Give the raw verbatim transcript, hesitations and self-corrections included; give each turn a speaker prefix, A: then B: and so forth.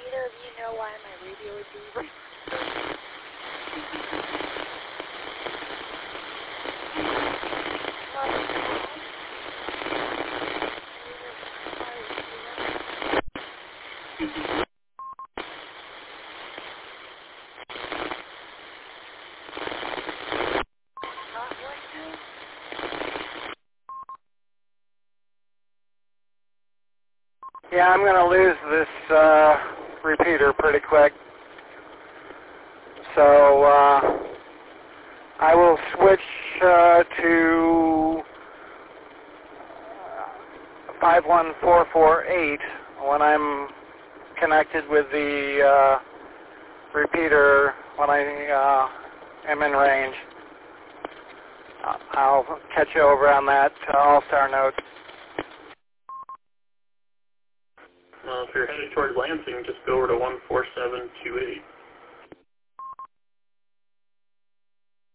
A: either of you know why my radio would be ringing? Not working?
B: Yeah, I'm going to lose this uh, repeater pretty quick. So uh, I will switch uh, to five one four four eight when I'm connected with the uh, repeater when I uh, am in range. I'll catch you over on that uh, all-star note.
C: Well, if you're headed toward Lansing, just go over to one four seven two eight.